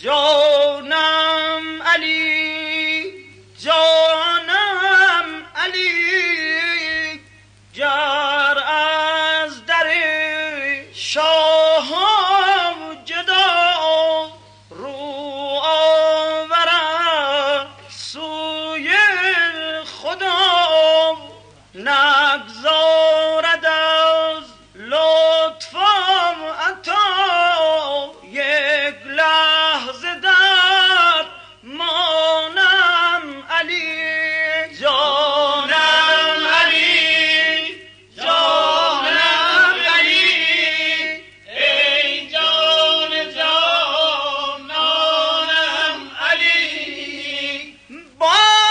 جانم علی، جانم علی، گر از در شاه جدا رو آورم سوی خدا، نگذارد از لطفم عطا یک لحظه در مانم علی. جانم علی، جانم علی، ای جان جانانم علی، با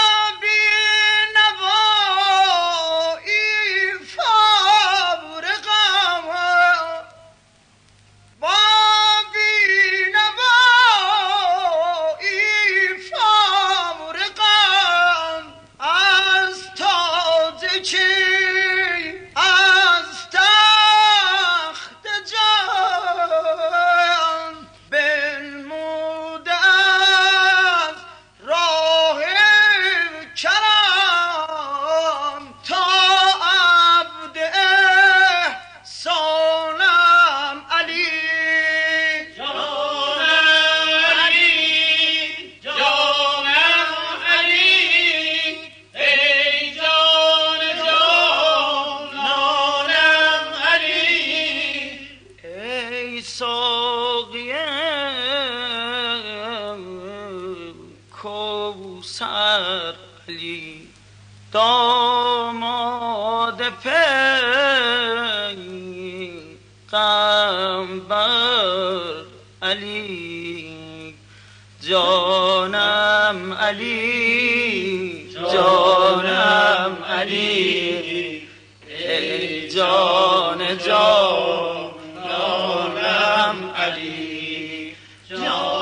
کوثر علی، داماد پیغمبر علی، جانم علی، جانم علی، ای جان جانانم علی، جان